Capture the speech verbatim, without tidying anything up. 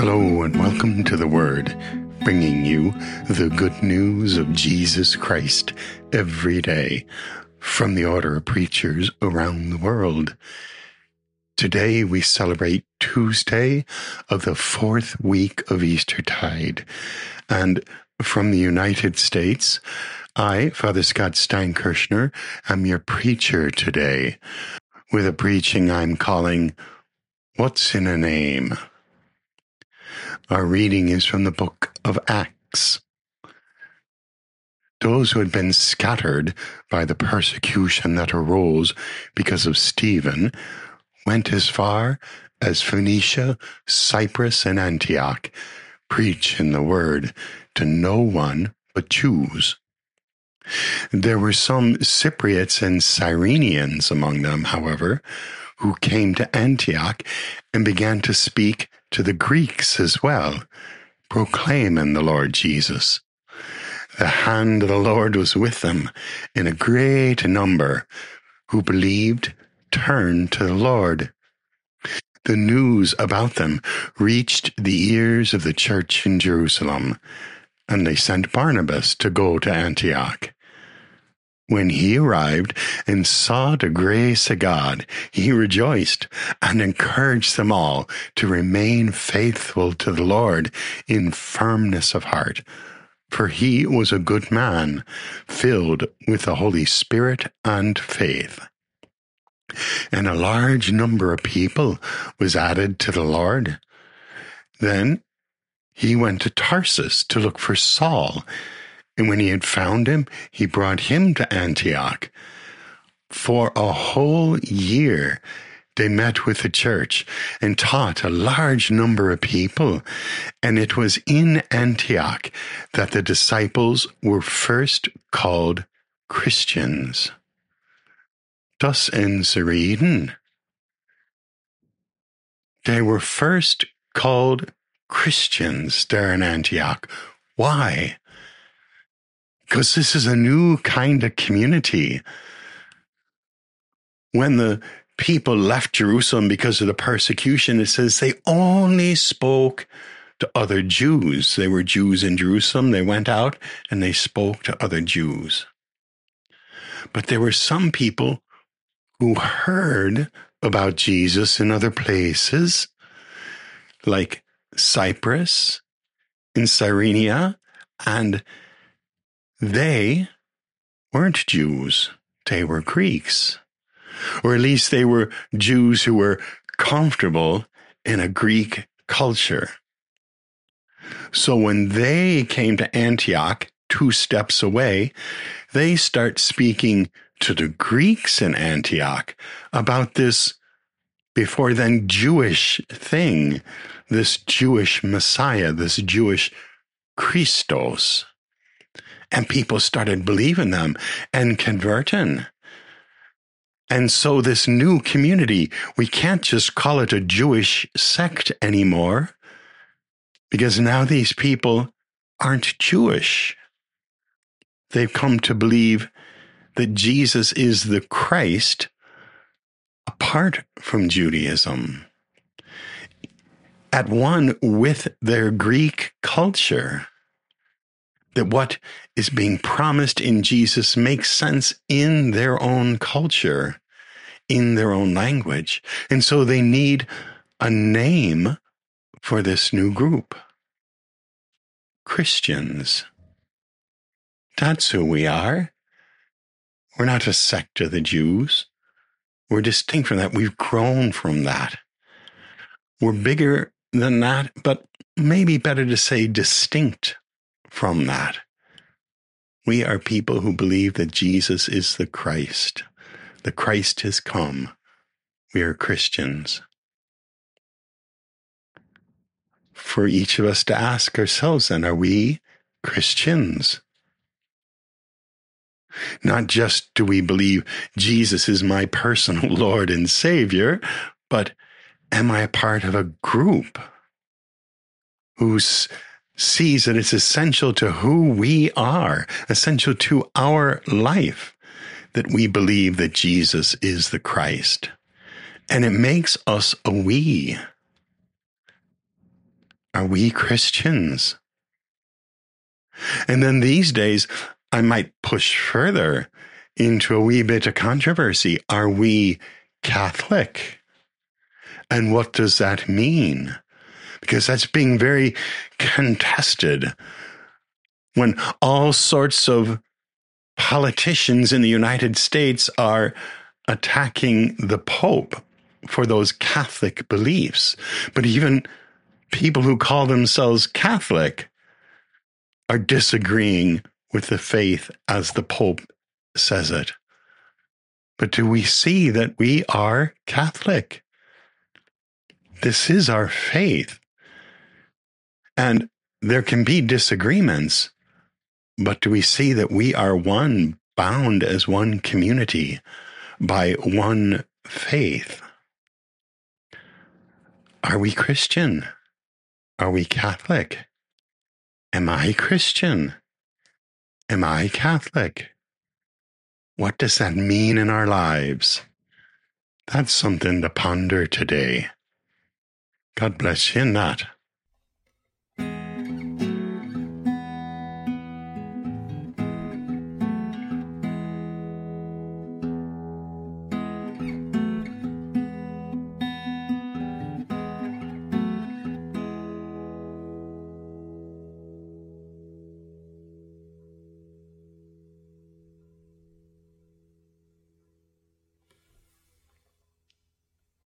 Hello and welcome to The Word, bringing you the good news of Jesus Christ every day from the Order of Preachers around the world. Today we celebrate Tuesday of the fourth week of Eastertide, and from the United States, I, Father Scott Steinkirchner, am your preacher today, with a preaching I'm calling What's in a Name? Our reading is from the book of Acts. Those who had been scattered by the persecution that arose because of Stephen went as far as Phoenicia, Cyprus, and Antioch, preaching the word to no one but Jews. There were some Cypriots and Cyrenians among them, however, who came to Antioch and began to speak to the Greeks as well, proclaiming the Lord Jesus. The hand of the Lord was with them, and a great number who believed turned to the Lord. The news about them reached the ears of the church in Jerusalem, and they sent Barnabas to go to Antioch. When he arrived and saw the grace of God, he rejoiced and encouraged them all to remain faithful to the Lord in firmness of heart. For he was a good man, filled with the Holy Spirit and faith. And a large number of people was added to the Lord. Then he went to Tarsus to look for Saul, and when he had found him, he brought him to Antioch. For a whole year they met with the church and taught a large number of people, and it was in Antioch that the disciples were first called Christians. Thus ends the reading. They were first called Christians there in Antioch. Why? Because this is a new kind of community. When the people left Jerusalem because of the persecution, it says they only spoke to other Jews. They were Jews in Jerusalem. They went out and they spoke to other Jews. But there were some people who heard about Jesus in other places, like Cyprus and Cyrenia, and they weren't Jews. They were Greeks. Or at least they were Jews who were comfortable in a Greek culture. So when they came to Antioch, two steps away, they start speaking to the Greeks in Antioch about this before then Jewish thing, this Jewish Messiah, this Jewish Christos. And people started believing them and converting. And so this new community, we can't just call it a Jewish sect anymore, because now these people aren't Jewish. They've come to believe that Jesus is the Christ apart from Judaism, at one with their Greek culture. That what is being promised in Jesus makes sense in their own culture, in their own language. And so they need a name for this new group. Christians. That's who we are. We're not a sect of the Jews. We're distinct from that. We've grown from that. We're bigger than that, but maybe better to say distinct from that. We are people who believe that Jesus is the Christ. The Christ has come. We are Christians. For each of us to ask ourselves then, are we Christians? Not just do we believe Jesus is my personal Lord and Savior, but am I a part of a group who's sees that it's essential to who we are, essential to our life, that we believe that Jesus is the Christ. And it makes us a we. Are we Christians? And then these days, I might push further into a wee bit of controversy. Are we Catholic? And what does that mean? Because that's being very contested when all sorts of politicians in the United States are attacking the Pope for those Catholic beliefs. But even people who call themselves Catholic are disagreeing with the faith as the Pope says it. But do we see that we are Catholic? This is our faith. And there can be disagreements, but do we see that we are one, bound as one community by one faith? Are we Christian? Are we Catholic? Am I Christian? Am I Catholic? What does that mean in our lives? That's something to ponder today. God bless you in that.